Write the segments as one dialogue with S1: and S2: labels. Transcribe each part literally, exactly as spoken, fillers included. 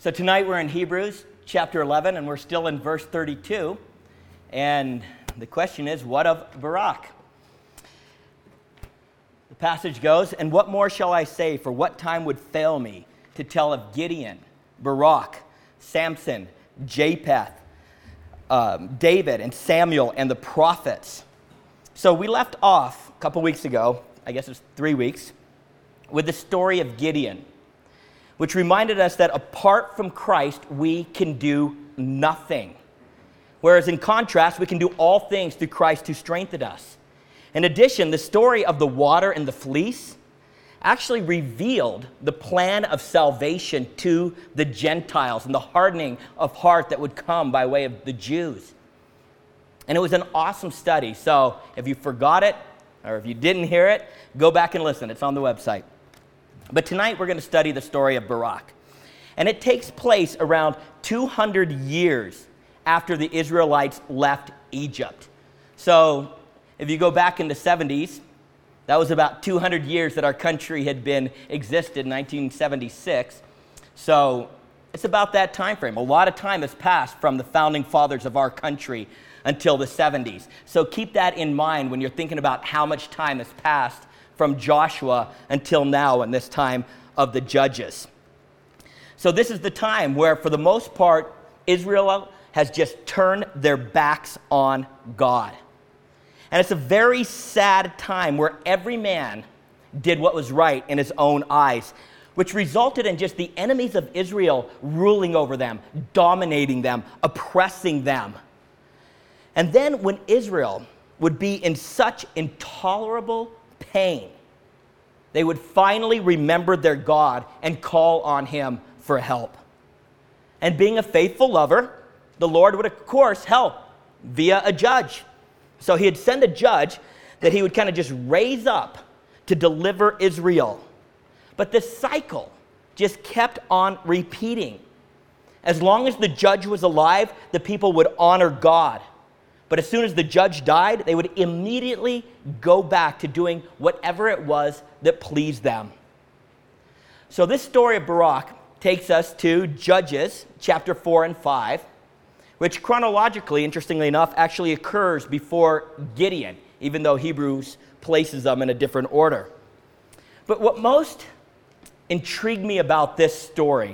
S1: So tonight we're in Hebrews chapter eleven, and we're still in verse thirty-two. And the question is, what of Barak? The passage goes, "And what more shall I say? For what time would fail me to tell of Gideon, Barak, Samson, Japheth, um, David, and Samuel, and the prophets?" So we left off a couple weeks ago, I guess it was three weeks, with the story of Gideon, which reminded us that apart from Christ, we can do nothing. Whereas in contrast, we can do all things through Christ who strengthened us. In addition, the story of the water and the fleece actually revealed the plan of salvation to the Gentiles and the hardening of heart that would come by way of the Jews. And it was an awesome study. So if you forgot it, or if you didn't hear it, go back and listen. It's on the website. But tonight we're going to study the story of Barak. And it takes place around two hundred years after the Israelites left Egypt. So if you go back in the seventies, that was about two hundred years that our country had been existed, nineteen seventy-six. So it's about that time frame. A lot of time has passed from the founding fathers of our country until the seventies. So keep that in mind when you're thinking about how much time has passed from Joshua until now in this time of the Judges. So this is the time where, for the most part, Israel has just turned their backs on God. And it's a very sad time where every man did what was right in his own eyes, which resulted in just the enemies of Israel ruling over them, dominating them, oppressing them. And then when Israel would be in such intolerable pain, they would finally remember their God and call on him for help. And being a faithful lover, the Lord would, of course, help via a judge. So he'd send a judge that he would kind of just raise up to deliver Israel. But this cycle just kept on repeating. As long as the judge was alive, the people would honor God. But as soon as the judge died, they would immediately go back to doing whatever it was that pleased them. So this story of Barak takes us to Judges chapter four and five, which chronologically, interestingly enough, actually occurs before Gideon, even though Hebrews places them in a different order. But what most intrigued me about this story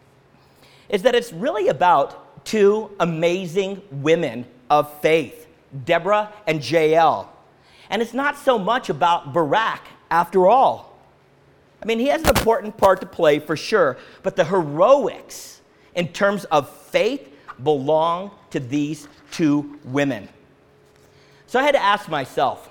S1: is that it's really about two amazing women of faith, Deborah and Jael. And it's not so much about Barak after all. I mean, he has an important part to play for sure, but the heroics in terms of faith belong to these two women. So I had to ask myself,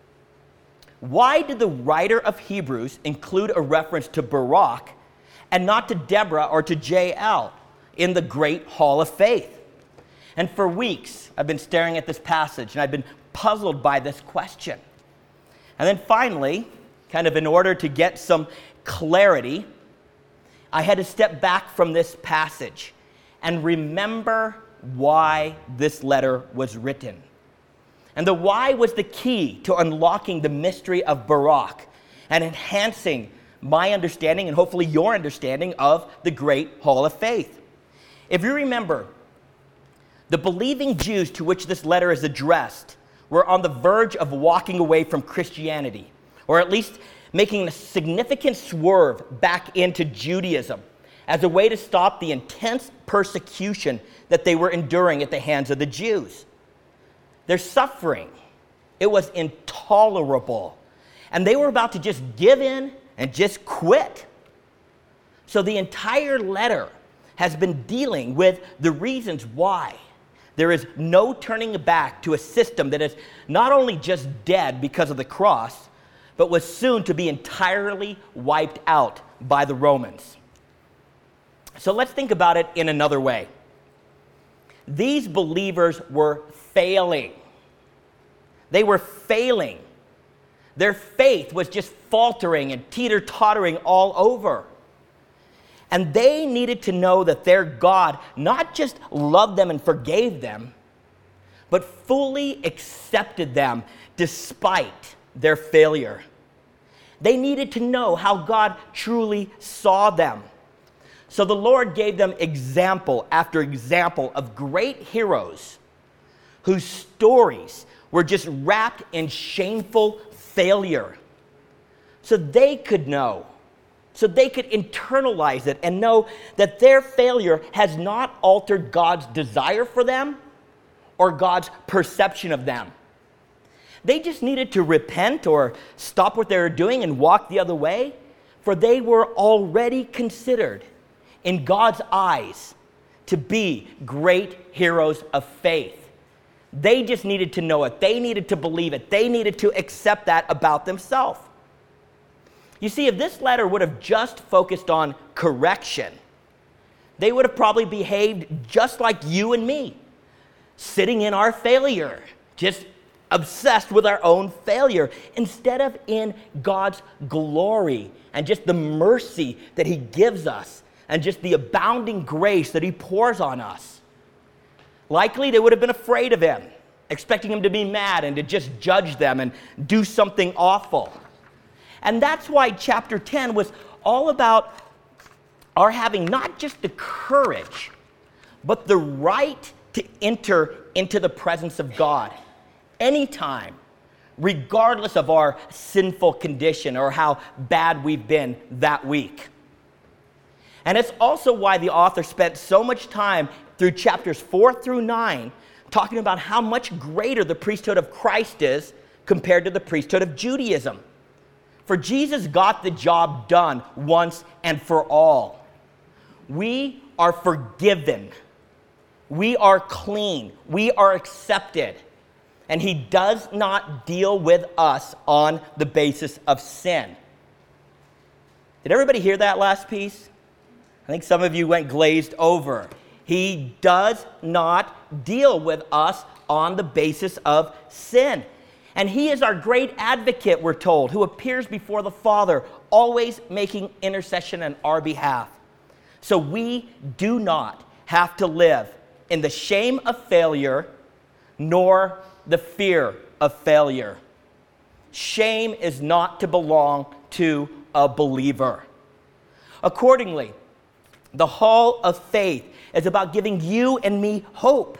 S1: why did the writer of Hebrews include a reference to Barak and not to Deborah or to Jael in the great hall of faith? And for weeks, I've been staring at this passage, and I've been puzzled by this question. And then finally, kind of in order to get some clarity, I had to step back from this passage and remember why this letter was written. And the why was the key to unlocking the mystery of Barak and enhancing my understanding and hopefully your understanding of the great hall of faith. If you remember, the believing Jews to which this letter is addressed were on the verge of walking away from Christianity, or at least making a significant swerve back into Judaism as a way to stop the intense persecution that they were enduring at the hands of the Jews. Their suffering, it was intolerable, and they were about to just give in and just quit. So the entire letter has been dealing with the reasons why there is no turning back to a system that is not only just dead because of the cross, but was soon to be entirely wiped out by the Romans. So let's think about it in another way. These believers were failing. They were failing. Their faith was just faltering and teeter-tottering all over. And they needed to know that their God not just loved them and forgave them, but fully accepted them despite their failure. They needed to know how God truly saw them. So the Lord gave them example after example of great heroes whose stories were just wrapped in shameful failure. So they could know, so they could internalize it and know that their failure has not altered God's desire for them or God's perception of them. They just needed to repent or stop what they were doing and walk the other way, for they were already considered in God's eyes to be great heroes of faith. They just needed to know it. They needed to believe it. They needed to accept that about themselves. You see, if this letter would have just focused on correction, they would have probably behaved just like you and me, sitting in our failure, just obsessed with our own failure, instead of in God's glory and just the mercy that he gives us and just the abounding grace that he pours on us. Likely they would have been afraid of him, expecting him to be mad and to just judge them and do something awful. And that's why chapter ten was all about our having not just the courage, but the right to enter into the presence of God anytime, regardless of our sinful condition or how bad we've been that week. And it's also why the author spent so much time through chapters four through nine talking about how much greater the priesthood of Christ is compared to the priesthood of Judaism. For Jesus got the job done once and for all. We are forgiven. We are clean. We are accepted. And he does not deal with us on the basis of sin. Did everybody hear that last piece? I think some of you went glazed over. He does not deal with us on the basis of sin. And he is our great advocate, we're told, who appears before the Father, always making intercession on our behalf. So we do not have to live in the shame of failure, nor the fear of failure. Shame is not to belong to a believer. Accordingly, the hall of faith is about giving you and me hope.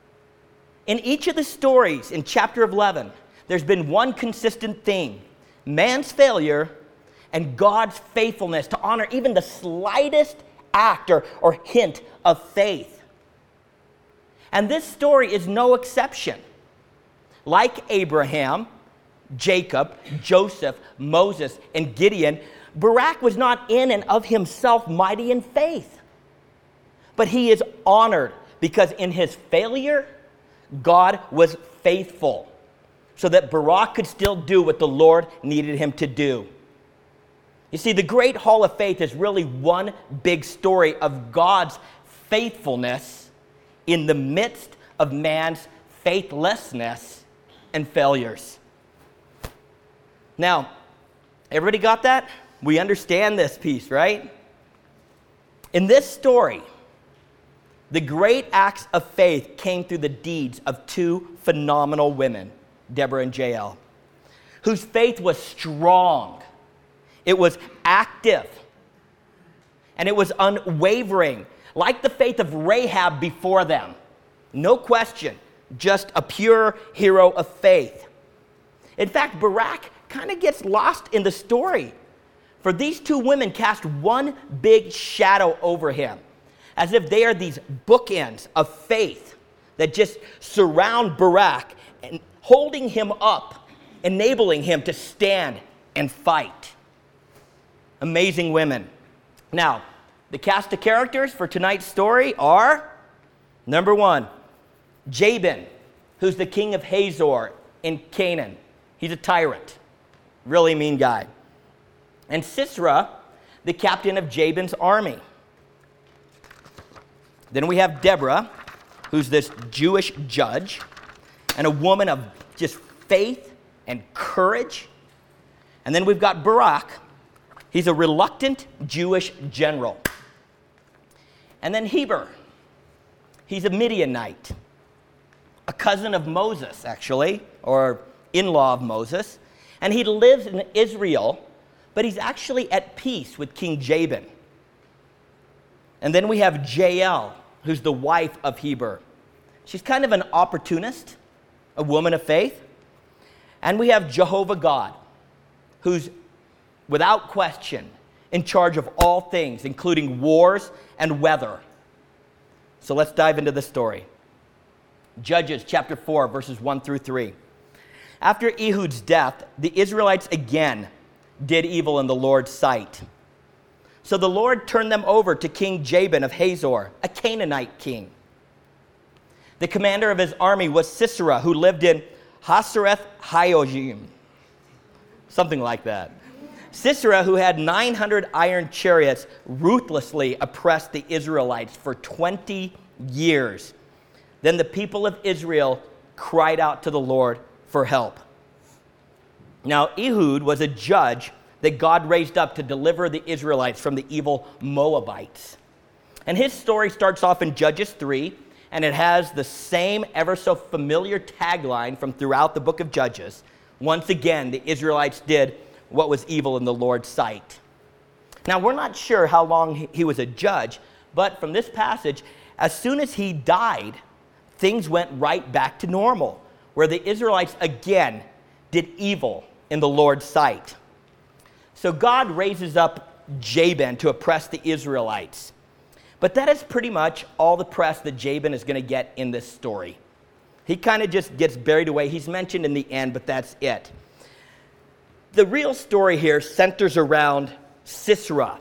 S1: In each of the stories in chapter eleven, there's been one consistent theme: man's failure and God's faithfulness to honor even the slightest act or, or hint of faith. And this story is no exception. Like Abraham, Jacob, Joseph, Moses, and Gideon, Barak was not in and of himself mighty in faith. But he is honored because in his failure, God was faithful, so that Barak could still do what the Lord needed him to do. You see, the great hall of faith is really one big story of God's faithfulness in the midst of man's faithlessness and failures. Now, everybody got that? We understand this piece, right? In this story, the great acts of faith came through the deeds of two phenomenal women, Deborah and Jael, whose faith was strong. It was active. And it was unwavering, like the faith of Rahab before them. No question, just a pure hero of faith. In fact, Barak kind of gets lost in the story, for these two women cast one big shadow over him, as if they are these bookends of faith that just surround Barak and holding him up, enabling him to stand and fight. Amazing women. Now, the cast of characters for tonight's story are, number one, Jabin, who's the king of Hazor in Canaan. He's a tyrant, really mean guy. And Sisera, the captain of Jabin's army. Then we have Deborah, who's this Jewish judge, and a woman of just faith and courage. And then we've got Barak. He's a reluctant Jewish general. And then Heber. He's a Midianite, a cousin of Moses, actually, or in-law of Moses. And he lives in Israel, but he's actually at peace with King Jabin. And then we have Jael, who's the wife of Heber. She's kind of an opportunist, a woman of faith. And we have Jehovah God, who's without question in charge of all things, including wars and weather. So let's dive into the story. Judges chapter four, verses one through three. After Ehud's death, the Israelites again did evil in the Lord's sight. So the Lord turned them over to King Jabin of Hazor, a Canaanite king. The commander of his army was Sisera, who lived in Hasereth Hayyojim, something like that. Sisera, who had nine hundred iron chariots, ruthlessly oppressed the Israelites for twenty years. Then the people of Israel cried out to the Lord for help. Now, Ehud was a judge that God raised up to deliver the Israelites from the evil Moabites. And his story starts off in Judges three, and it has the same ever so familiar tagline from throughout the book of Judges. Once again, the Israelites did what was evil in the Lord's sight. Now, we're not sure how long he was a judge, but from this passage, as soon as he died, things went right back to normal, where the Israelites again did evil in the Lord's sight. So God raises up Jabin to oppress the Israelites. But that is pretty much all the press that Jabin is going to get in this story. He kind of just gets buried away. He's mentioned in the end, but that's it. The real story here centers around Sisera,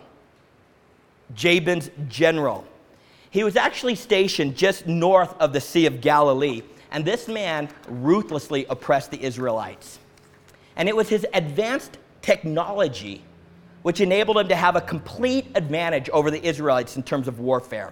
S1: Jabin's general. He was actually stationed just north of the Sea of Galilee, and this man ruthlessly oppressed the Israelites. And it was his advanced technology which enabled him to have a complete advantage over the Israelites in terms of warfare.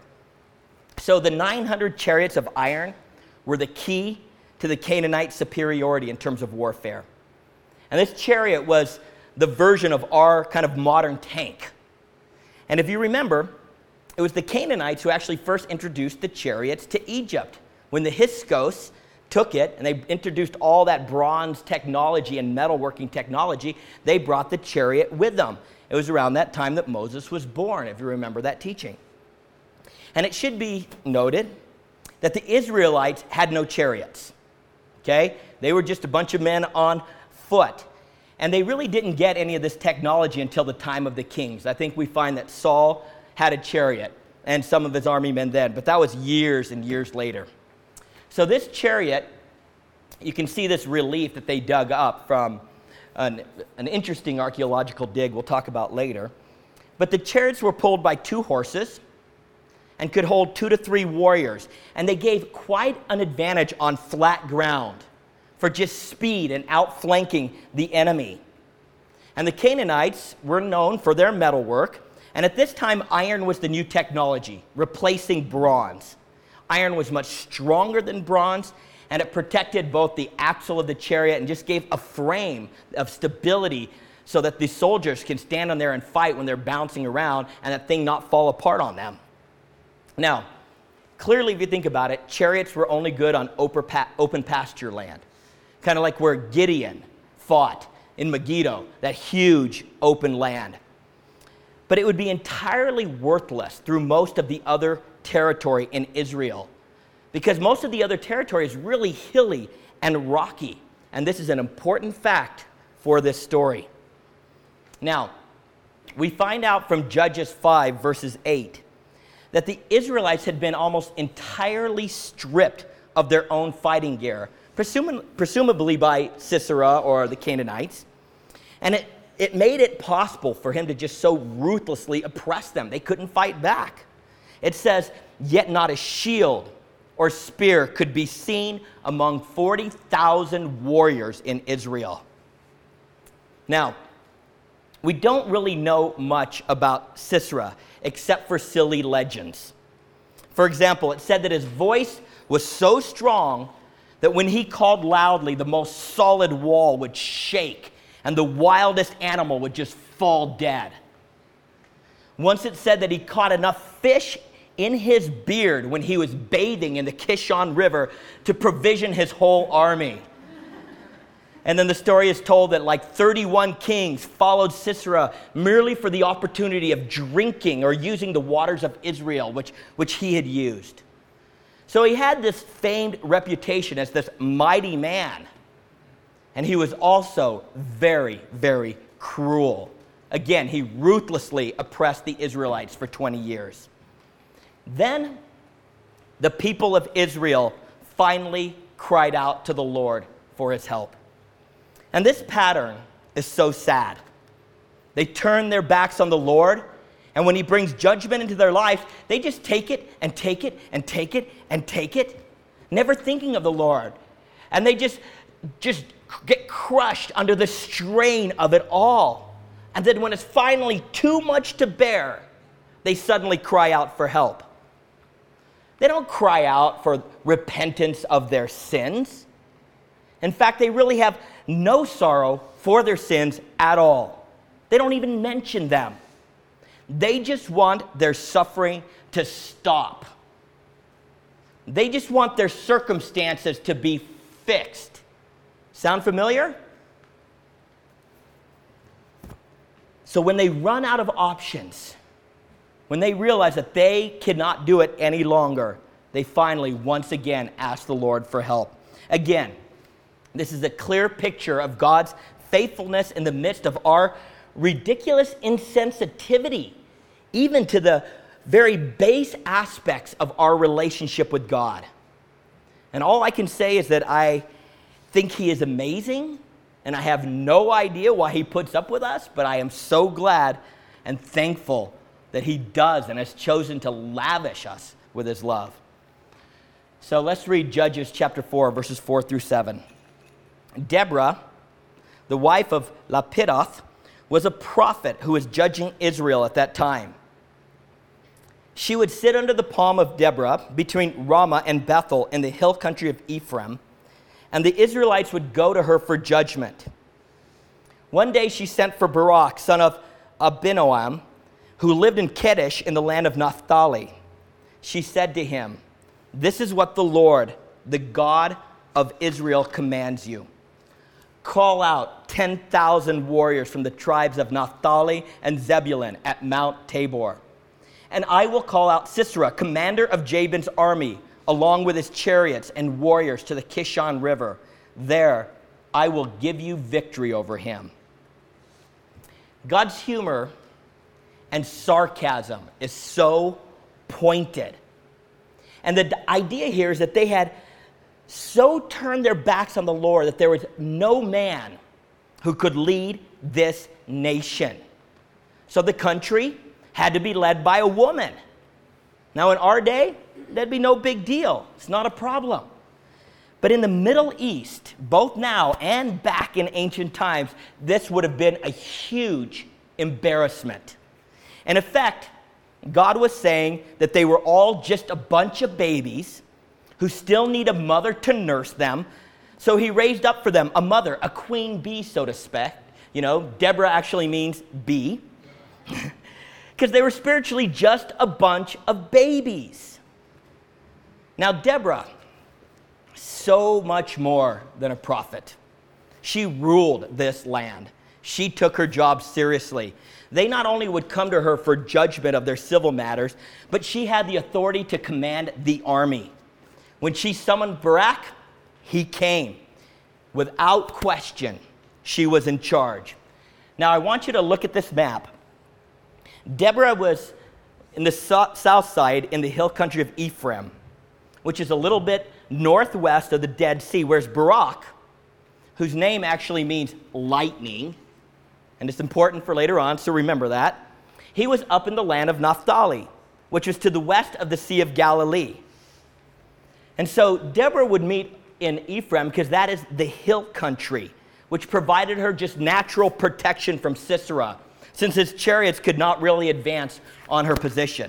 S1: So the nine hundred chariots of iron were the key to the Canaanite superiority in terms of warfare. And this chariot was the version of our kind of modern tank. And if you remember, it was the Canaanites who actually first introduced the chariots to Egypt. When the Hyksos took it and they introduced all that bronze technology and metalworking technology, they brought the chariot with them. It was around that time that Moses was born, if you remember that teaching. And it should be noted that the Israelites had no chariots. Okay? They were just a bunch of men on foot. And they really didn't get any of this technology until the time of the kings. I think we find that Saul had a chariot and some of his army men then, but that was years and years later. So this chariot, you can see this relief that they dug up from an, an interesting archaeological dig we'll talk about later. But the chariots were pulled by two horses and could hold two to three warriors. And they gave quite an advantage on flat ground for just speed and outflanking the enemy. And the Canaanites were known for their metalwork. And at this time, iron was the new technology, replacing bronze. Iron was much stronger than bronze, and it protected both the axle of the chariot and just gave a frame of stability so that the soldiers can stand on there and fight when they're bouncing around and that thing not fall apart on them. Now, clearly, if you think about it, chariots were only good on open pasture land, kind of like where Gideon fought in Megiddo, that huge open land. But it would be entirely worthless through most of the other territory in Israel, because most of the other territory is really hilly and rocky. And this is an important fact for this story. Now, we find out from Judges five, verses eight, that the Israelites had been almost entirely stripped of their own fighting gear, presum- presumably by Sisera or the Canaanites. And it, it made it possible for him to just so ruthlessly oppress them. They couldn't fight back. It says, yet not a shield or spear could be seen among forty thousand warriors in Israel. Now, we don't really know much about Sisera except for silly legends. For example, it said that his voice was so strong that when he called loudly, the most solid wall would shake and the wildest animal would just fall dead. Once it said that he caught enough fish in his beard when he was bathing in the Kishon River to provision his whole army. And then the story is told that like thirty-one kings followed Sisera merely for the opportunity of drinking or using the waters of Israel, which, which he had used. So he had this famed reputation as this mighty man. And he was also very, very cruel. Again, he ruthlessly oppressed the Israelites for twenty years. Then the people of Israel finally cried out to the Lord for his help. And this pattern is so sad. They turn their backs on the Lord, and when he brings judgment into their life, they just take it and take it and take it and take it, never thinking of the Lord. And they just, just get crushed under the strain of it all. And then when it's finally too much to bear, they suddenly cry out for help. They don't cry out for repentance of their sins. In fact, they really have no sorrow for their sins at all. They don't even mention them. They just want their suffering to stop. They just want their circumstances to be fixed. Sound familiar? So when they run out of options, when they realize that they cannot do it any longer, they finally once again ask the Lord for help. Again, this is a clear picture of God's faithfulness in the midst of our ridiculous insensitivity, even to the very base aspects of our relationship with God. And all I can say is that I think he is amazing, and I have no idea why he puts up with us, but I am so glad and thankful that he does and has chosen to lavish us with his love. So let's read Judges chapter four, verses four through seven. Deborah, the wife of Lapidoth, was a prophet who was judging Israel at that time. She would sit under the palm of Deborah between Ramah and Bethel in the hill country of Ephraim, and the Israelites would go to her for judgment. One day she sent for Barak, son of Abinoam, who lived in Kedesh in the land of Naphtali. She said to him, "This is what the Lord, the God of Israel, commands you. Call out ten thousand warriors from the tribes of Naphtali and Zebulun at Mount Tabor. And I will call out Sisera, commander of Jabin's army, along with his chariots and warriors to the Kishon River. There I will give you victory over him." God's humor and sarcasm is so pointed. And the idea here is that they had so turned their backs on the Lord that there was no man who could lead this nation. So the country had to be led by a woman. Now in our day, that'd be no big deal. It's not a problem. But in the Middle East, both now and back in ancient times, this would have been a huge embarrassment. In effect, God was saying that they were all just a bunch of babies who still need a mother to nurse them. So he raised up for them a mother, a queen bee, so to speak. You know, Deborah actually means bee. Because they were spiritually just a bunch of babies. Now, Deborah, so much more than a prophet. She ruled this land. She took her job seriously. They not only would come to her for judgment of their civil matters, but she had the authority to command the army. When she summoned Barak, he came. Without question, she was in charge. Now, I want you to look at this map. Deborah was in the so- south side in the hill country of Ephraim, which is a little bit northwest of the Dead Sea, whereas Barak, whose name actually means lightning, and it's important for later on, so remember that, he was up in the land of Naphtali, which was to the west of the Sea of Galilee. And so Deborah would meet in Ephraim because that is the hill country, which provided her just natural protection from Sisera, since his chariots could not really advance on her position.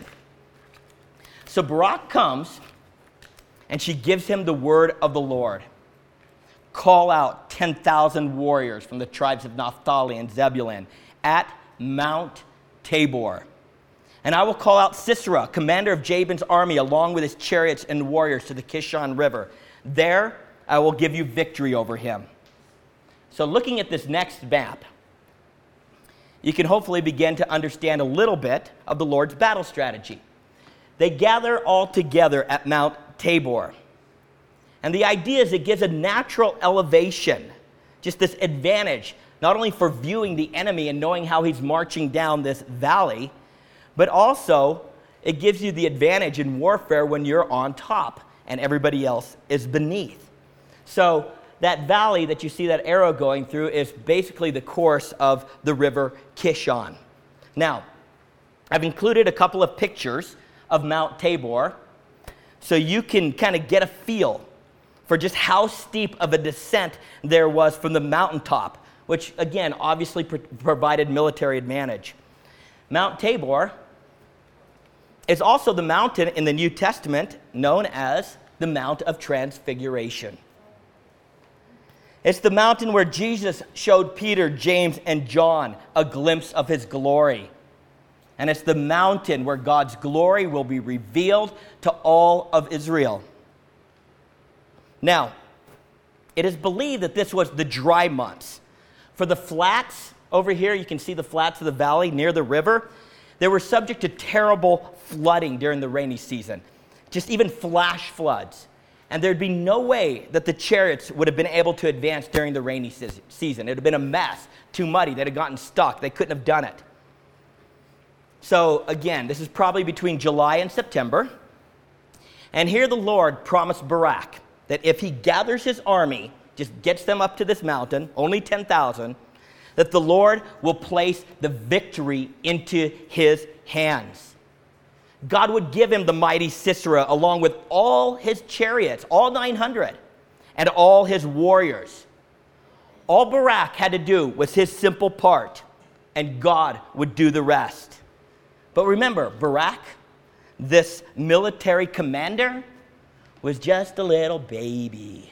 S1: So Barak comes, and she gives him the word of the Lord. Call out ten thousand warriors from the tribes of Naphtali and Zebulun at Mount Tabor. And I will call out Sisera, commander of Jabin's army, along with his chariots and warriors to the Kishon River. There I will give you victory over him. So looking at this next map, you can hopefully begin to understand a little bit of the Lord's battle strategy. They gather all together at Mount Tabor. And the idea is it gives a natural elevation, just this advantage, not only for viewing the enemy and knowing how he's marching down this valley, but also it gives you the advantage in warfare when you're on top and everybody else is beneath. So that valley that you see that arrow going through is basically the course of the river Kishon. Now, I've included a couple of pictures of Mount Tabor so you can kind of get a feel for just how steep of a descent there was from the mountaintop, which again obviously pr- provided military advantage. Mount Tabor is also the mountain in the New Testament known as the Mount of Transfiguration. It's the mountain where Jesus showed Peter, James, and John a glimpse of his glory. And it's the mountain where God's glory will be revealed to all of Israel. Now, it is believed that this was the dry months. For the flats over here, you can see the flats of the valley near the river, they were subject to terrible flooding during the rainy season, just even flash floods. And there'd be no way that the chariots would have been able to advance during the rainy season. It would have been a mess, too muddy. They'd have gotten stuck. They couldn't have done it. So again, this is probably between July and September. And here the Lord promised Barak that if he gathers his army, just gets them up to this mountain, only ten thousand, that the Lord will place the victory into his hands. God would give him the mighty Sisera along with all his chariots, all nine hundred, and all his warriors. All Barak had to do was his simple part, and God would do the rest. But remember, Barak, this military commander, was just a little baby.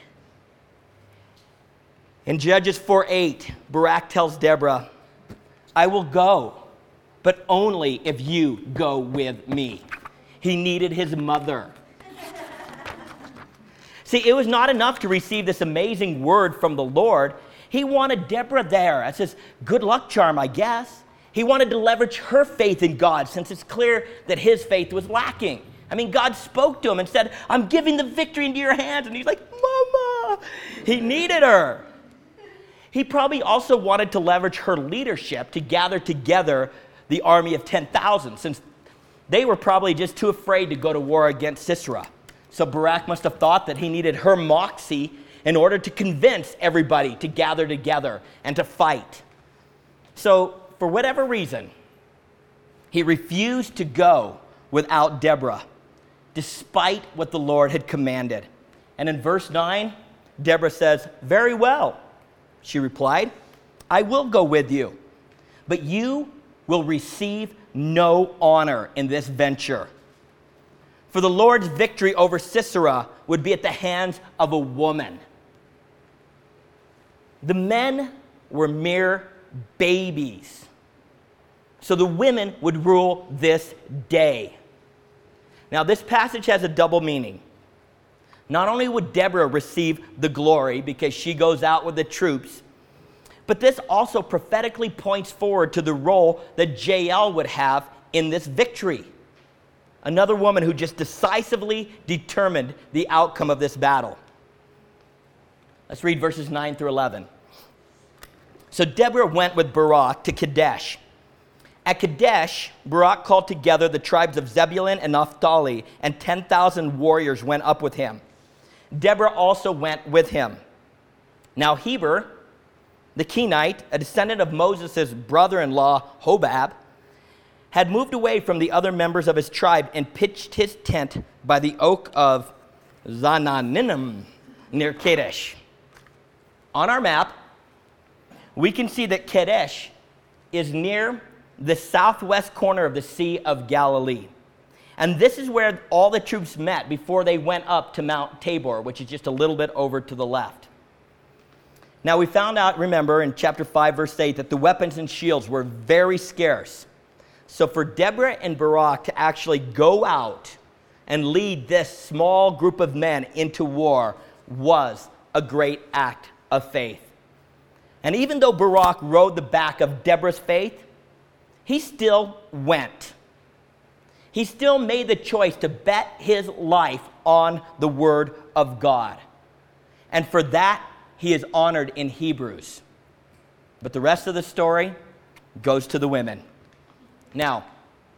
S1: In Judges four eight, Barak tells Deborah, I will go, but only if you go with me. He needed his mother. See, it was not enough to receive this amazing word from the Lord. He wanted Deborah there as his good luck charm, I guess. He wanted to leverage her faith in God since it's clear that his faith was lacking. I mean, God spoke to him and said, I'm giving the victory into your hands. And he's like, Mama. He needed her. He probably also wanted to leverage her leadership to gather together the army of ten thousand, since they were probably just too afraid to go to war against Sisera. So Barak must have thought that he needed her moxie in order to convince everybody to gather together and to fight. So for whatever reason, he refused to go without Deborah, despite what the Lord had commanded. And in verse nine, Deborah says, very well. She replied, I will go with you, but you will receive no honor in this venture. For the Lord's victory over Sisera would be at the hands of a woman. The men were mere babies. So the women would rule this day. Now, this passage has a double meaning. Not only would Deborah receive the glory because she goes out with the troops, but this also prophetically points forward to the role that Jael would have in this victory. Another woman who just decisively determined the outcome of this battle. Let's read verses nine through eleven. So Deborah went with Barak to Kadesh. At Kadesh, Barak called together the tribes of Zebulun and Naphtali, and ten thousand warriors went up with him. Deborah also went with him. Now Heber, the Kenite, a descendant of Moses' brother-in-law, Hobab, had moved away from the other members of his tribe and pitched his tent by the oak of Zaanannim near Kadesh. On our map, we can see that Kadesh is near the southwest corner of the Sea of Galilee. And this is where all the troops met before they went up to Mount Tabor, which is just a little bit over to the left. Now, we found out, remember, in chapter five, verse eight, that the weapons and shields were very scarce. So for Deborah and Barak to actually go out and lead this small group of men into war was a great act of faith. And even though Barak rode the back of Deborah's faith, he still went. He still made the choice to bet his life on the word of God. And for that, he is honored in Hebrews. But the rest of the story goes to the women. Now,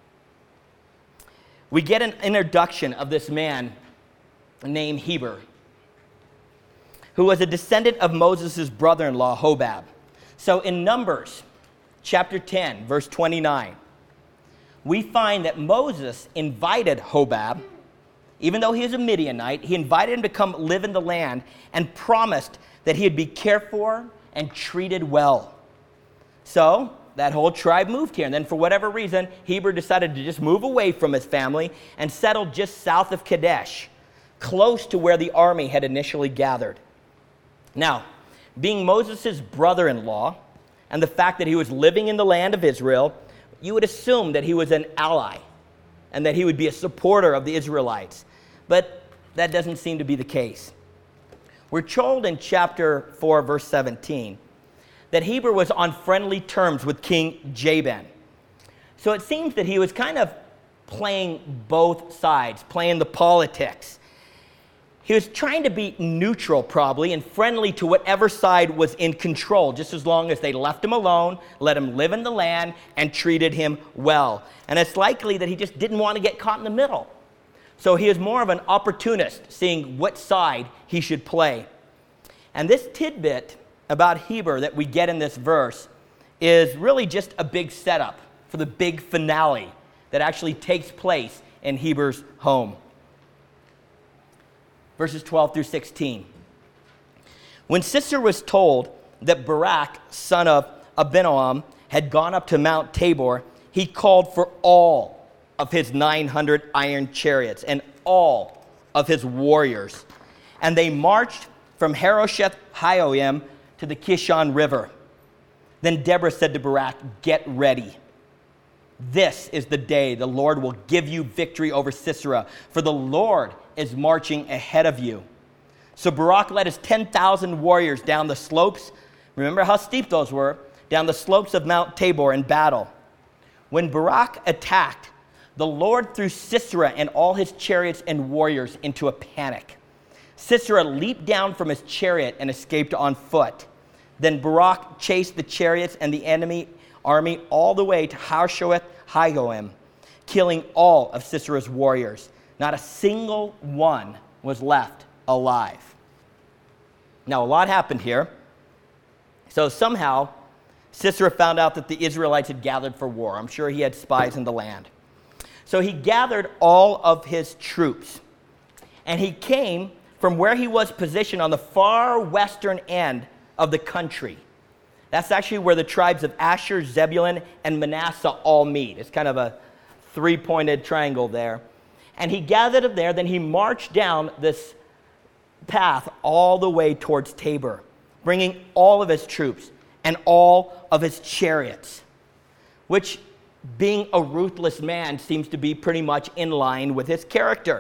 S1: we get an introduction of this man named Heber, who was a descendant of Moses' brother-in-law, Hobab. So in Numbers chapter ten, verse twenty-nine, we find that Moses invited Hobab, even though he is a Midianite, he invited him to come live in the land and promised that he'd be cared for and treated well. So that whole tribe moved here. And then for whatever reason, Heber decided to just move away from his family and settled just south of Kadesh, close to where the army had initially gathered. Now, being Moses' brother-in-law and the fact that he was living in the land of Israel, you would assume that he was an ally and that he would be a supporter of the Israelites. But that doesn't seem to be the case. We're told in chapter four, verse seventeen, that Heber was on friendly terms with King Jabin. So it seems that he was kind of playing both sides, playing the politics. He was trying to be neutral, probably, and friendly to whatever side was in control, just as long as they left him alone, let him live in the land, and treated him well. And it's likely that he just didn't want to get caught in the middle. So he is more of an opportunist, seeing what side he should play. And this tidbit about Heber that we get in this verse is really just a big setup for the big finale that actually takes place in Heber's home. Verses twelve through sixteen. When Sisera was told that Barak, son of Abinoam, had gone up to Mount Tabor, he called for all of his nine hundred iron chariots and all of his warriors. And they marched from Harosheth Haoim to the Kishon River. Then Deborah said to Barak, "Get ready. This is the day the Lord will give you victory over Sisera, for the Lord is marching ahead of you." So Barak led his ten thousand warriors down the slopes. Remember how steep those were? Down the slopes of Mount Tabor in battle. When Barak attacked, the Lord threw Sisera and all his chariots and warriors into a panic. Sisera leaped down from his chariot and escaped on foot. Then Barak chased the chariots and the enemy army all the way to Harosheth Hagoim, killing all of Sisera's warriors. Not a single one was left alive. Now, a lot happened here. So somehow, Sisera found out that the Israelites had gathered for war. I'm sure he had spies in the land. So he gathered all of his troops, and he came from where he was positioned on the far western end of the country. That's actually where the tribes of Asher, Zebulun, and Manasseh all meet. It's kind of a three-pointed triangle there. And he gathered them there, then he marched down this path all the way towards Tabor, bringing all of his troops and all of his chariots, which, being a ruthless man, seems to be pretty much in line with his character.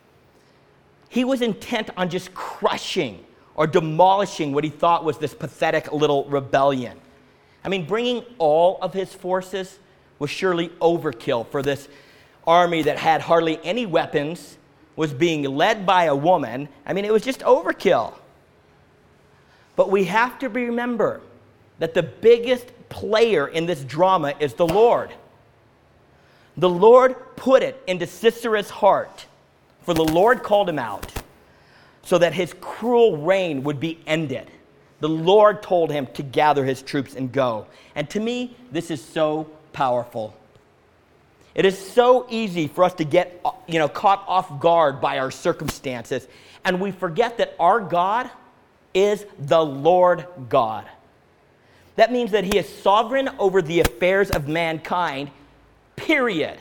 S1: He was intent on just crushing or demolishing what he thought was this pathetic little rebellion. I mean, bringing all of his forces was surely overkill for this army that had hardly any weapons, was being led by a woman. I mean, it was just overkill. But we have to remember that the biggest player in this drama is the Lord. The Lord put it into Sisera's heart, for the Lord called him out, so that his cruel reign would be ended. The Lord told him to gather his troops and go. And to me, this is so powerful. It is so easy for us to get, you know, caught off guard by our circumstances, and we forget that our God is the Lord God. That means that he is sovereign over the affairs of mankind, period.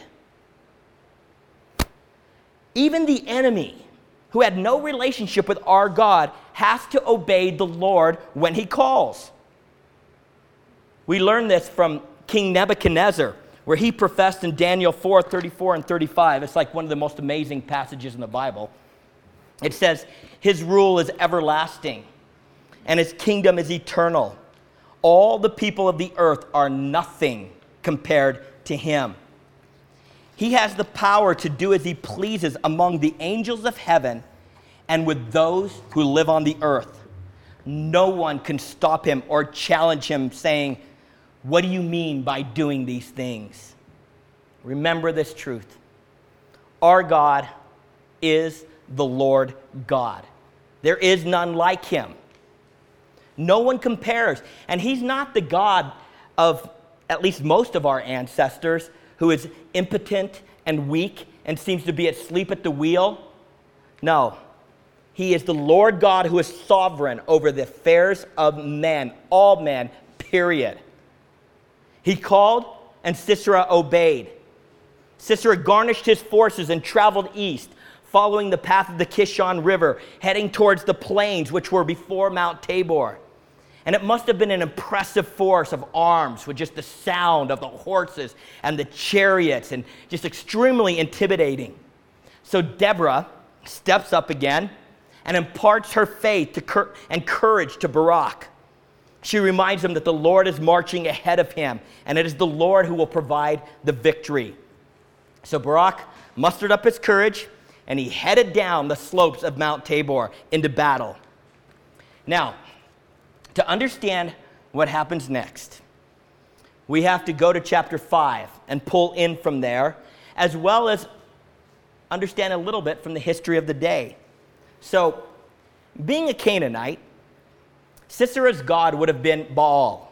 S1: Even the enemy, who had no relationship with our God, has to obey the Lord when he calls. We learn this from King Nebuchadnezzar, where he professed in Daniel four, thirty-four and thirty-five. It's like one of the most amazing passages in the Bible. It says, "His rule is everlasting, and his kingdom is eternal. All the people of the earth are nothing compared to him. He has the power to do as he pleases among the angels of heaven and with those who live on the earth. No one can stop him or challenge him, saying, "What do you mean by doing these things?" Remember this truth. Our God is the Lord God. There is none like him. No one compares. And he's not the God of at least most of our ancestors, who is impotent and weak and seems to be asleep at the wheel. No. He is the Lord God who is sovereign over the affairs of men, all men, period. He called, and Sisera obeyed. Sisera garnished his forces and traveled east, following the path of the Kishon River, heading towards the plains which were before Mount Tabor. And it must have been an impressive force of arms with just the sound of the horses and the chariots, and just extremely intimidating. So Deborah steps up again and imparts her faith to cur- and courage to Barak. She reminds him that the Lord is marching ahead of him, and it is the Lord who will provide the victory. So Barak mustered up his courage, and he headed down the slopes of Mount Tabor into battle. Now, to understand what happens next, we have to go to chapter five and pull in from there, as well as understand a little bit from the history of the day. So, being a Canaanite, Sisera's god would have been Baal.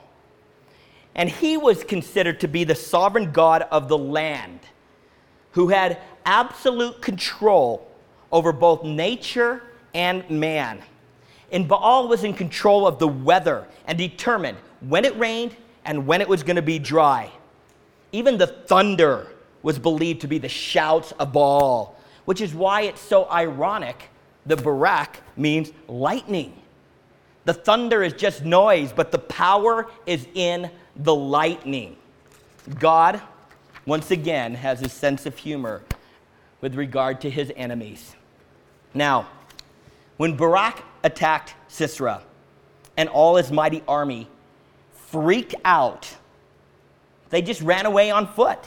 S1: And he was considered to be the sovereign god of the land, who had absolute control over both nature and man. And Baal was in control of the weather and determined when it rained and when it was going to be dry. Even the thunder was believed to be the shouts of Baal, which is why it's so ironic that Barak means lightning. The thunder is just noise, but the power is in the lightning. God, once again, has a sense of humor with regard to his enemies. Now, when Barak attacked Sisera and all his mighty army freaked out, they just ran away on foot.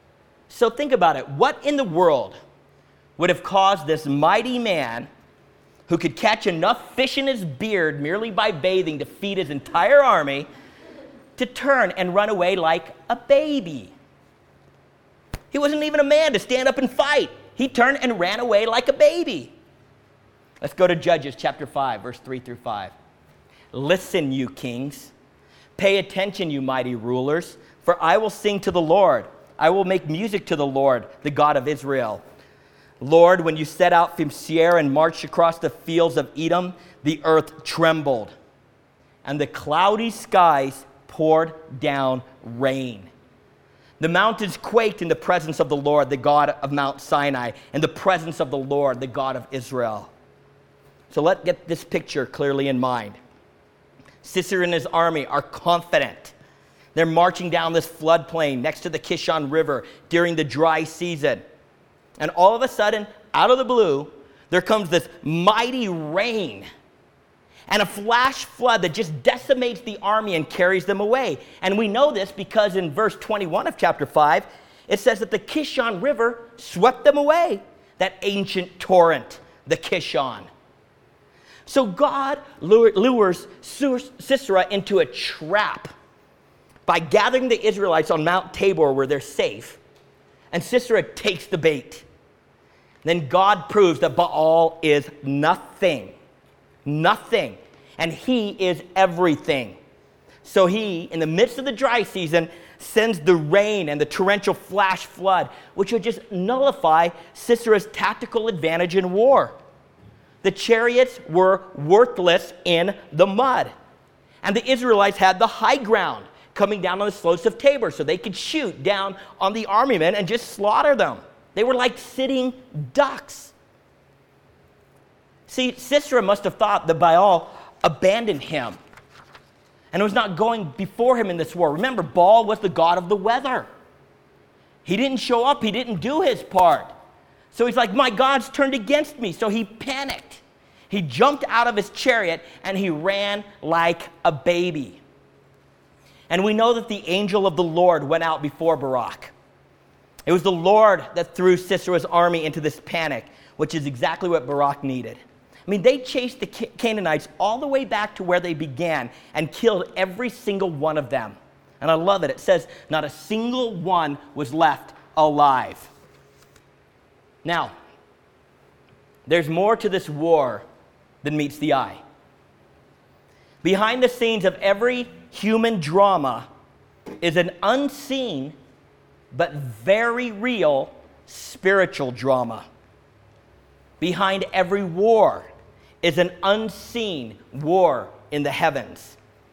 S1: So think about it. What in the world would have caused this mighty man, who could catch enough fish in his beard merely by bathing to feed his entire army, to turn and run away like a baby? He wasn't even a man to stand up and fight. He turned and ran away like a baby. Let's go to Judges chapter five, verse three through five. "Listen, you kings. Pay attention, you mighty rulers, for I will sing to the Lord. I will make music to the Lord, the God of Israel. Lord, when you set out from Seir and marched across the fields of Edom, the earth trembled, and the cloudy skies poured down rain. The mountains quaked in the presence of the Lord, the God of Mount Sinai, in the presence of the Lord, the God of Israel." So let's get this picture clearly in mind. Sisera and his army are confident. They're marching down this floodplain next to the Kishon River during the dry season. And all of a sudden, out of the blue, there comes this mighty rain and a flash flood that just decimates the army and carries them away. And we know this because in verse twenty-one of chapter five, it says that the Kishon River swept them away, that ancient torrent, the Kishon. So God lures Sisera into a trap by gathering the Israelites on Mount Tabor where they're safe, and Sisera takes the bait. Then God proves that Baal is nothing, nothing, and he is everything. So he, in the midst of the dry season, sends the rain and the torrential flash flood, which would just nullify Sisera's tactical advantage in war. The chariots were worthless in the mud, and the Israelites had the high ground coming down on the slopes of Tabor, so they could shoot down on the army men and just slaughter them. They were like sitting ducks. See, Sisera must have thought that Baal abandoned him and was not going before him in this war. Remember, Baal was the god of the weather. He didn't show up. He didn't do his part. So he's like, my God's turned against me. So he panicked. He jumped out of his chariot and he ran like a baby. And we know that the angel of the Lord went out before Barak. It was the Lord that threw Sisera's army into this panic, which is exactly what Barak needed. I mean, they chased the Canaanites all the way back to where they began and killed every single one of them. And I love it. It says not a single one was left alive. Now, there's more to this war than meets the eye. Behind the scenes of every human drama is an unseen but very real spiritual drama. Behind every war is an unseen war in the heavens.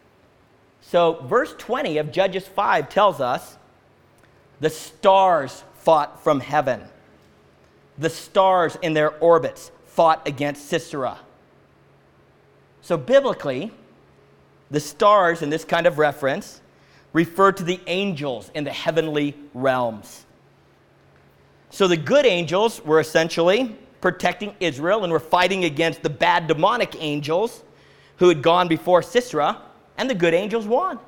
S1: So verse twenty of Judges five tells us the stars fought from heaven. The stars in their orbits fought against Sisera. So biblically, the stars in this kind of reference refer to the angels in the heavenly realms. So the good angels were essentially protecting Israel and were fighting against the bad demonic angels who had gone before Sisera, and the good angels won.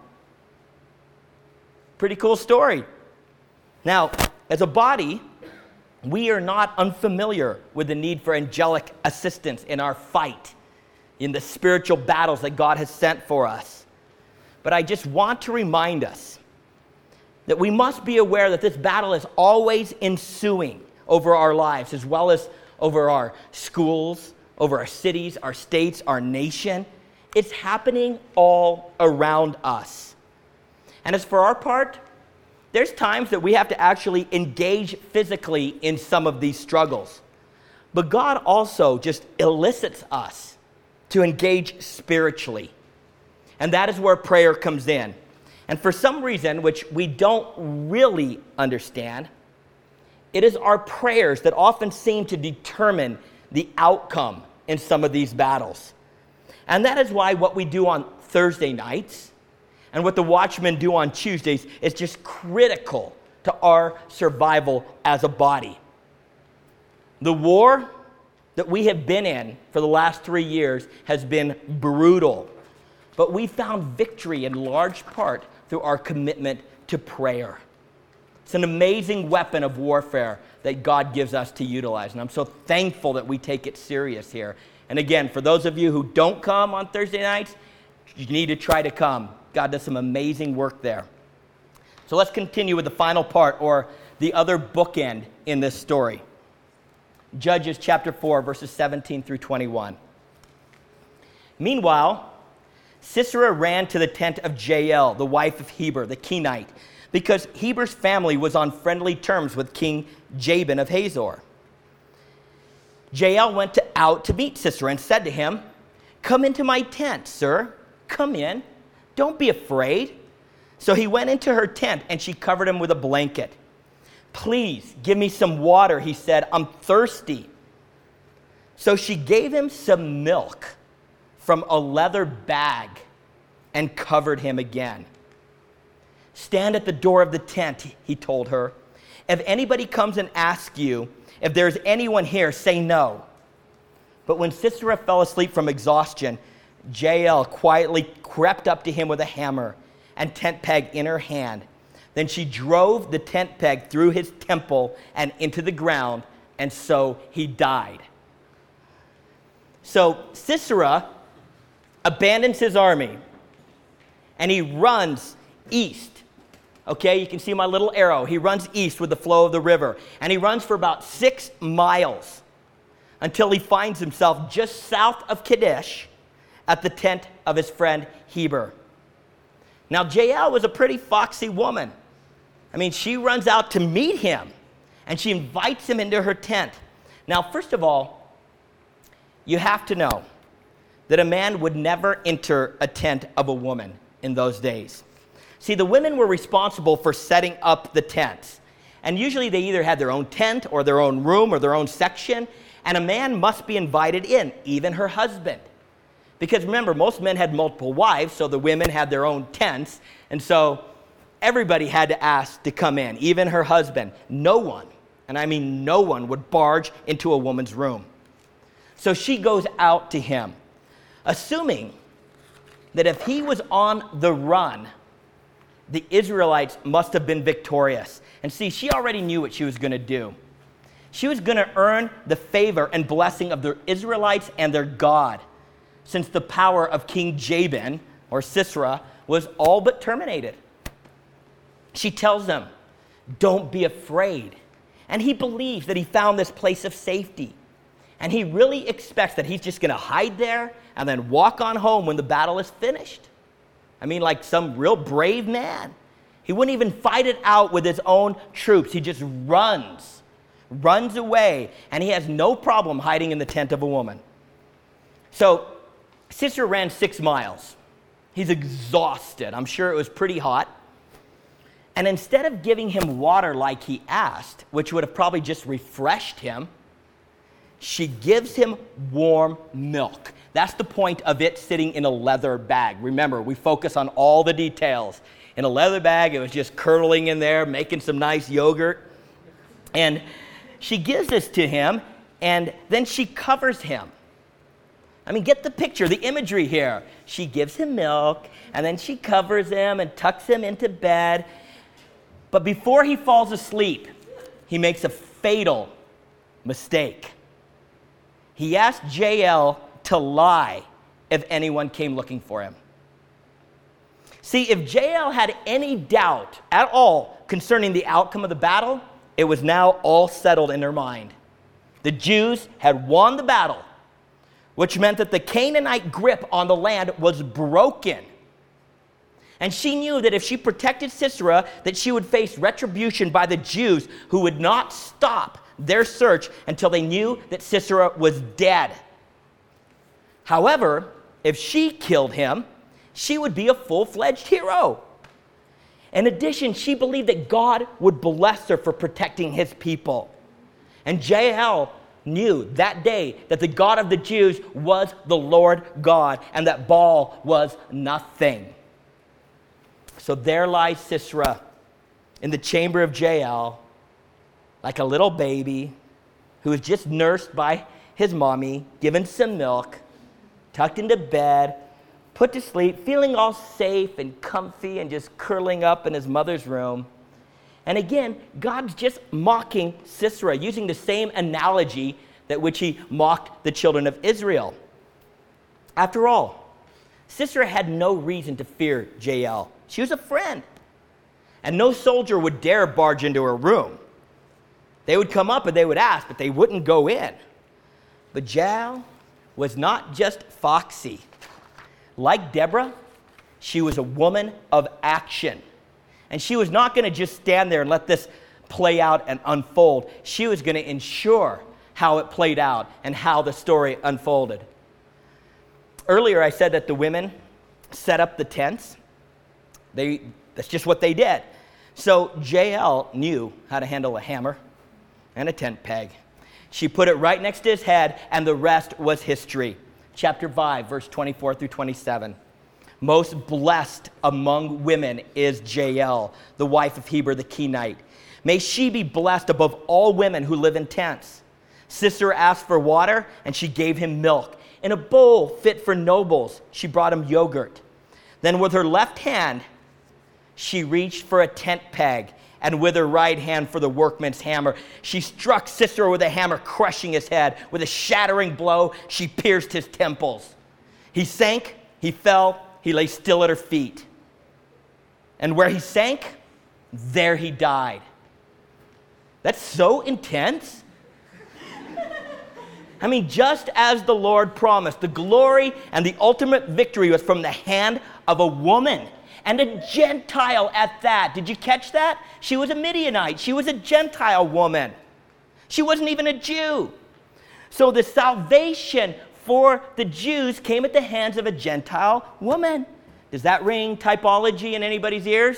S1: Pretty cool story. Now, as a body, we are not unfamiliar with the need for angelic assistance in our fight, in the spiritual battles that God has sent for us. But I just want to remind us that we must be aware that this battle is always ensuing over our lives, as well as over our schools, over our cities, our states, our nation. It's happening all around us. And as for our part, there's times that we have to actually engage physically in some of these struggles. But God also just elicits us to engage spiritually. And that is where prayer comes in. And for some reason, which we don't really understand, it is our prayers that often seem to determine the outcome in some of these battles. And that is why what we do on Thursday nights and what the watchmen do on Tuesdays is just critical to our survival as a body. The war that we have been in for the last three years has been brutal, but we found victory in large part through our commitment to prayer. It's an amazing weapon of warfare that God gives us to utilize, and I'm so thankful that we take it serious here. And again, for those of you who don't come on Thursday nights, you need to try to come. God does some amazing work there. So let's continue with the final part, or the other bookend in this story. Judges chapter four, verses seventeen through twenty-one. Meanwhile, Sisera ran to the tent of Jael, the wife of Heber, the Kenite, because Heber's family was on friendly terms with King Jabin of Hazor. Jael went to, out to meet Sisera and said to him, "Come into my tent, sir. Come in. Don't be afraid." So he went into her tent, and she covered him with a blanket. "Please, give me some water," he said. "I'm thirsty." So she gave him some milk from a leather bag and covered him again. "Stand at the door of the tent," he told her. "If anybody comes and asks you if there's anyone here, say no." But when Sisera fell asleep from exhaustion, Jael quietly crept up to him with a hammer and tent peg in her hand. Then she drove the tent peg through his temple and into the ground, and so he died. So Sisera abandons his army, and he runs east. Okay, you can see my little arrow. He runs east with the flow of the river, and he runs for about six miles until he finds himself just south of Kadesh at the tent of his friend Heber. Now, Jael was a pretty foxy woman. I mean, she runs out to meet him, and she invites him into her tent. Now, first of all, you have to know that a man would never enter a tent of a woman in those days. See, the women were responsible for setting up the tents. And usually they either had their own tent or their own room or their own section, and a man must be invited in, even her husband. Because remember, most men had multiple wives, so the women had their own tents, and so everybody had to ask to come in, even her husband. No one, and I mean no one, would barge into a woman's room. So she goes out to him, assuming that if he was on the run, the Israelites must have been victorious. And see, she already knew what she was going to do. She was going to earn the favor and blessing of the Israelites and their God, since the power of King Jabin, or Sisera, was all but terminated. She tells them, don't be afraid. And he believes that he found this place of safety. And he really expects that he's just going to hide there and then walk on home when the battle is finished. I mean, like some real brave man. He wouldn't even fight it out with his own troops. He just runs, runs away, and he has no problem hiding in the tent of a woman. So Sisera ran six miles. He's exhausted. I'm sure it was pretty hot. And instead of giving him water like he asked, which would have probably just refreshed him, she gives him warm milk. That's the point of it sitting in a leather bag. Remember, we focus on all the details. In a leather bag, it was just curdling in there, making some nice yogurt. And she gives this to him, and then she covers him. I mean, get the picture, the imagery here. She gives him milk, and then she covers him and tucks him into bed. But before he falls asleep, he makes a fatal mistake. He asked Jael to lie if anyone came looking for him. See, if Jael had any doubt at all concerning the outcome of the battle, it was now all settled in her mind. The Jews had won the battle, which meant that the Canaanite grip on the land was broken. And she knew that if she protected Sisera, that she would face retribution by the Jews, who would not stop their search until they knew that Sisera was dead. However, if she killed him, she would be a full-fledged hero. In addition, she believed that God would bless her for protecting his people. And Jael knew that day that the God of the Jews was the Lord God, and that Baal was nothing. So there lies Sisera in the chamber of Jael, like a little baby who was just nursed by his mommy, given some milk, tucked into bed, put to sleep, feeling all safe and comfy and just curling up in his mother's room. And again, God's just mocking Sisera, using the same analogy that which he mocked the children of Israel. After all, Sisera had no reason to fear Jael. She was a friend. And no soldier would dare barge into her room. They would come up and they would ask, but they wouldn't go in. But Jael was not just foxy. Like Deborah, she was a woman of action. And she was not going to just stand there and let this play out and unfold. She was going to ensure how it played out and how the story unfolded. Earlier, I said that the women set up the tents. They, that's just what they did. So Jael knew how to handle a hammer and a tent peg. She put it right next to his head, and the rest was history. Chapter five, verse twenty-four through twenty-seven. Most blessed among women is Jael, the wife of Heber the Kenite. May she be blessed above all women who live in tents. Sisera asked for water, and she gave him milk. In a bowl fit for nobles, she brought him yogurt. Then with her left hand, she reached for a tent peg, and with her right hand for the workman's hammer. She struck Sisera with a hammer, crushing his head. With a shattering blow, she pierced his temples. He sank, he fell, he lay still at her feet. And where he sank, there he died. That's so intense. I mean, just as the Lord promised, the glory and the ultimate victory was from the hand of a woman, and a Gentile at that. Did you catch that? She was a Midianite. She was a Gentile woman. She wasn't even a Jew. So the salvation for the Jews came at the hands of a Gentile woman. Does that ring typology in anybody's ears?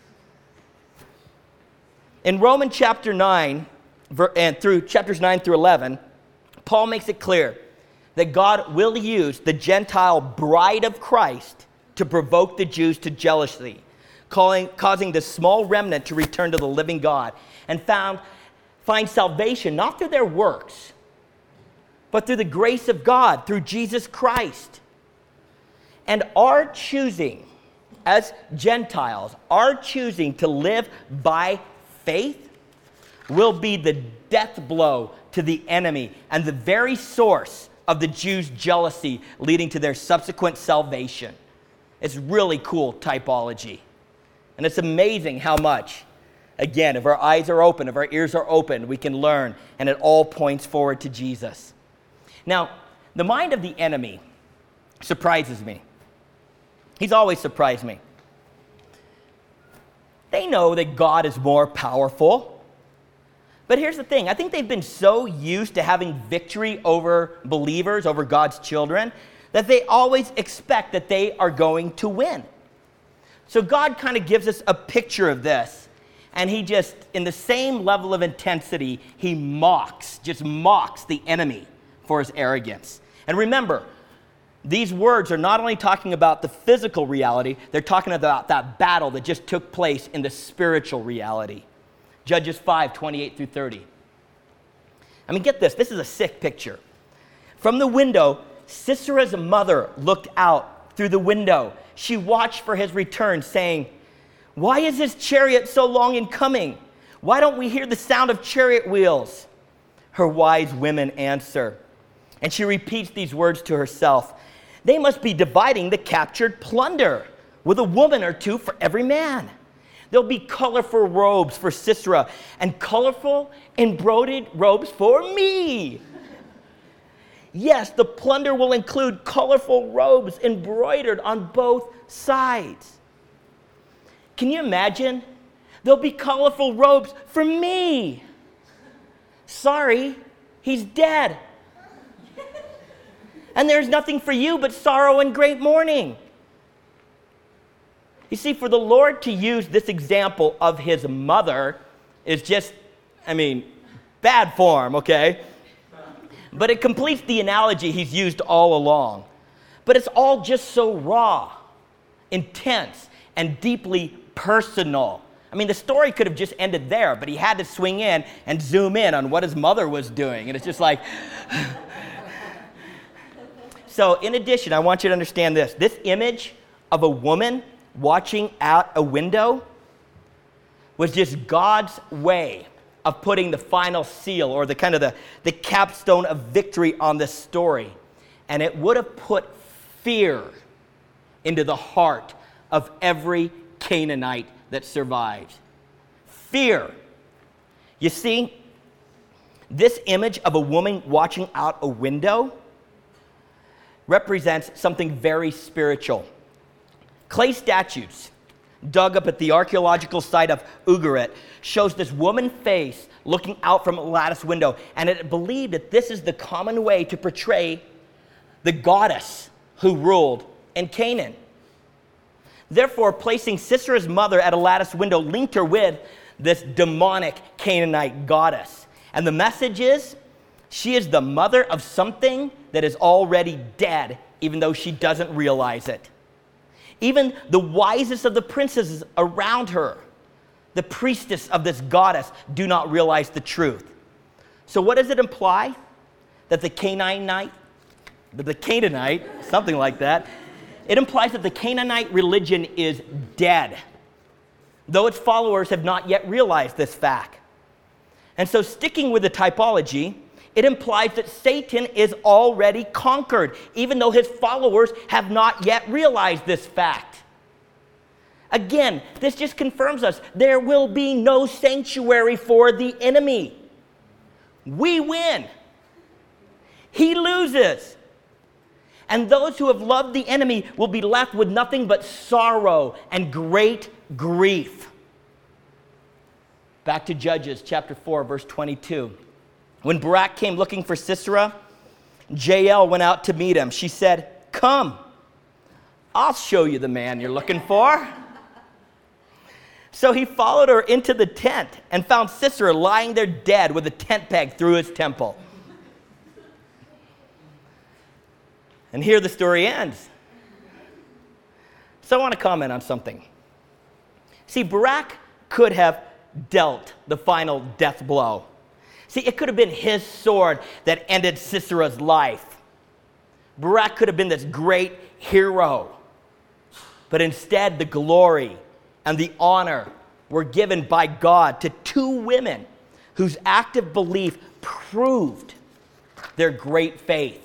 S1: In Romans chapter nine, and through chapters nine through eleven, Paul makes it clear that God will use the Gentile bride of Christ to provoke the Jews to jealousy, calling, causing the small remnant to return to the living God and found, find salvation not through their works, but through the grace of God, through Jesus Christ. And our choosing as Gentiles are choosing to live by faith will be the death blow to the enemy and the very source of the Jews' jealousy leading to their subsequent salvation. It's really cool typology. And it's amazing how much, again, if our eyes are open, if our ears are open, we can learn, and it all points forward to Jesus. Now, the mind of the enemy surprises me. He's always surprised me. They know that God is more powerful. But here's the thing. I think they've been so used to having victory over believers, over God's children, that they always expect that they are going to win. So God kind of gives us a picture of this. And he just, in the same level of intensity, he mocks, just mocks the enemy for his arrogance. And remember, these words are not only talking about the physical reality, they're talking about that battle that just took place in the spiritual reality. Judges five, twenty-eight through thirty. I mean, get this. This is a sick picture. From the window, Sisera's mother looked out through the window. She watched for his return, saying, "Why is his chariot so long in coming? Why don't we hear the sound of chariot wheels?" Her wise women answer. And she repeats these words to herself. "They must be dividing the captured plunder with a woman or two for every man. There'll be colorful robes for Sisera and colorful embroidered robes for me. Yes, the plunder will include colorful robes embroidered on both sides." Can you imagine? There'll be colorful robes for me. Sorry, he's dead. And there's nothing for you but sorrow and great mourning. You see, for the Lord to use this example of his mother is just, I mean, bad form, okay? But it completes the analogy he's used all along. But it's all just so raw, intense, and deeply personal. I mean, the story could have just ended there, but he had to swing in and zoom in on what his mother was doing. And it's just like... So, in addition, I want you to understand this. This image of a woman watching out a window was just God's way of putting the final seal or the kind of the, the capstone of victory on this story. And it would have put fear into the heart of every Canaanite that survived. Fear. You see, this image of a woman watching out a window represents something very spiritual. Clay statues dug up at the archaeological site of Ugarit shows this woman face looking out from a lattice window, and it believed that this is the common way to portray the goddess who ruled in Canaan. Therefore, placing Sisera's mother at a lattice window linked her with this demonic Canaanite goddess. And the message is, she is the mother of something that is already dead, even though she doesn't realize it. Even the wisest of the princesses around her, the priestess of this goddess, do not realize the truth. So what does it imply? That the Canaanite, that the Canaanite, something like that, it implies that the Canaanite religion is dead, though its followers have not yet realized this fact. And so sticking with the typology, it implies that Satan is already conquered, even though his followers have not yet realized this fact. Again, this just confirms us there will be no sanctuary for the enemy. We win. He loses. And those who have loved the enemy will be left with nothing but sorrow and great grief. Back to Judges chapter four, verse twenty-two. When Barak came looking for Sisera, Jael went out to meet him. She said, "Come, I'll show you the man you're looking for." So he followed her into the tent and found Sisera lying there dead with a tent peg through his temple. And here the story ends. So I want to comment on something. See, Barak could have dealt the final death blow. See, it could have been his sword that ended Sisera's life. Barak could have been this great hero. But instead, the glory and the honor were given by God to two women whose active belief proved their great faith.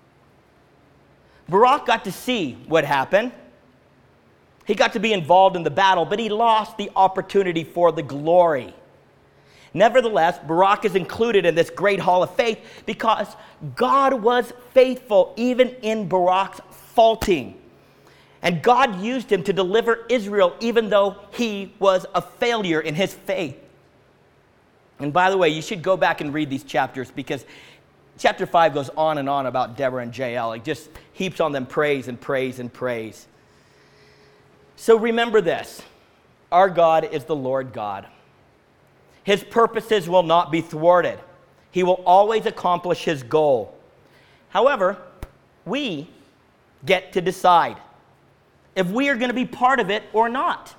S1: Barak got to see what happened. He got to be involved in the battle, but he lost the opportunity for the glory. Nevertheless, Barak is included in this great hall of faith because God was faithful even in Barak's faulting. And God used him to deliver Israel even though he was a failure in his faith. And by the way, you should go back and read these chapters because chapter five goes on and on about Deborah and Jael. It just heaps on them praise and praise and praise. So remember this. Our God is the Lord God. His purposes will not be thwarted. He will always accomplish his goal. However, we get to decide if we are going to be part of it or not.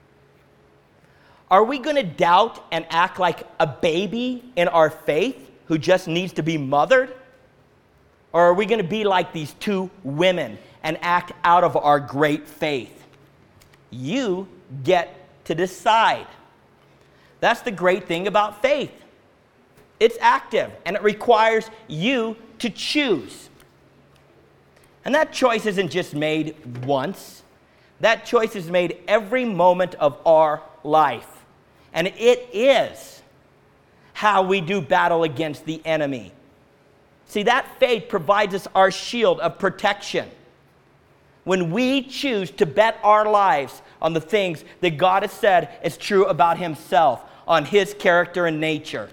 S1: Are we going to doubt and act like a baby in our faith who just needs to be mothered? Or are we going to be like these two women and act out of our great faith? You get to decide. That's the great thing about faith. It's active, and it requires you to choose. And that choice isn't just made once. That choice is made every moment of our life. And it is how we do battle against the enemy. See, that faith provides us our shield of protection. When we choose to bet our lives on the things that God has said is true about himself, on his character and nature.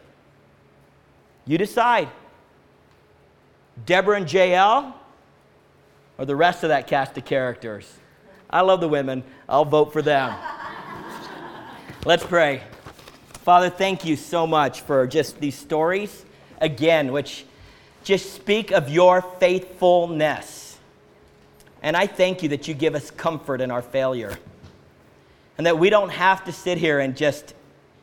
S1: You decide. Deborah and Jael or the rest of that cast of characters. I love the women. I'll vote for them. Let's pray. Father, thank you so much for just these stories, again, which just speak of your faithfulness. And I thank you that you give us comfort in our failure. And that we don't have to sit here and just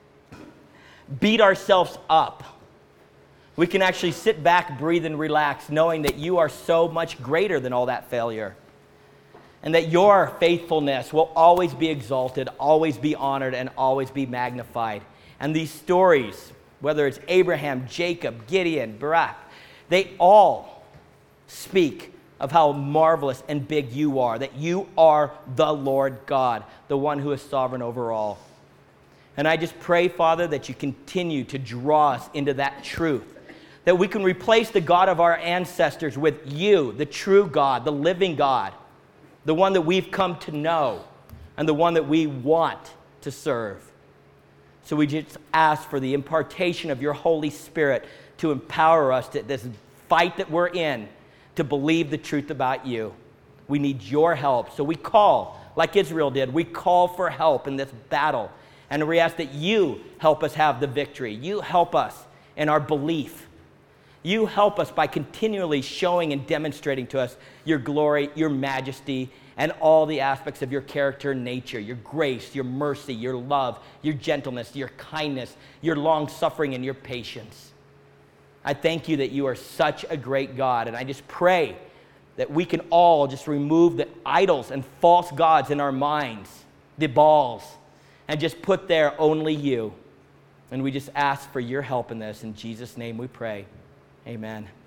S1: beat ourselves up. We can actually sit back, breathe, and relax, knowing that you are so much greater than all that failure. And that your faithfulness will always be exalted, always be honored, and always be magnified. And these stories, whether it's Abraham, Jacob, Gideon, Barak, they all speak of how marvelous and big you are, that you are the Lord God, the one who is sovereign over all. And I just pray, Father, that you continue to draw us into that truth, that we can replace the God of our ancestors with you, the true God, the living God, the one that we've come to know, and the one that we want to serve. So we just ask for the impartation of your Holy Spirit to empower us to this fight that we're in, to believe the truth about you. We need your help. So we call, like Israel did, we call for help in this battle. And we ask that you help us have the victory. You help us in our belief. You help us by continually showing and demonstrating to us your glory, your majesty, and all the aspects of your character and nature, your grace, your mercy, your love, your gentleness, your kindness, your long-suffering, and your patience. I thank you that you are such a great God, and I just pray that we can all just remove the idols and false gods in our minds, the Baals, and just put there only you. And we just ask for your help in this. In Jesus' name we pray. Amen.